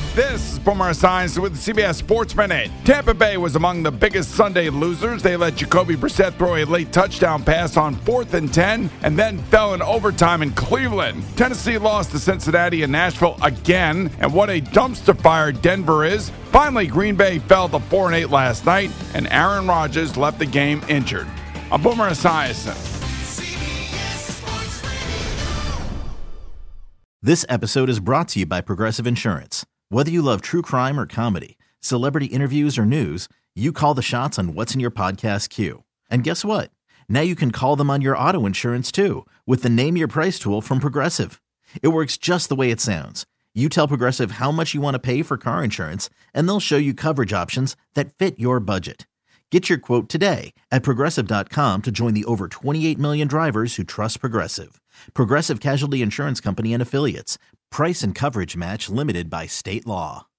This is Boomer Esiason with the CBS Sports Minute. Tampa Bay was among the biggest Sunday losers. They let Jacoby Brissett throw a late touchdown pass on 4th and 10 and then fell in overtime in Cleveland. Tennessee lost to Cincinnati and Nashville again, and what a dumpster fire Denver is. Finally, Green Bay fell to 4-8 last night, and Aaron Rodgers left the game injured. I'm Boomer Esiason. This episode is brought to you by Progressive Insurance. Whether you love true crime or comedy, celebrity interviews or news, you call the shots on what's in your podcast queue. And guess what? Now you can call them on your auto insurance too with the Name Your Price tool from Progressive. It works just the way it sounds. You tell Progressive how much you want to pay for car insurance, and they'll show you coverage options that fit your budget. Get your quote today at Progressive.com to join the over 28 million drivers who trust Progressive. Progressive Casualty Insurance Company and Affiliates. Price and coverage match limited by state law.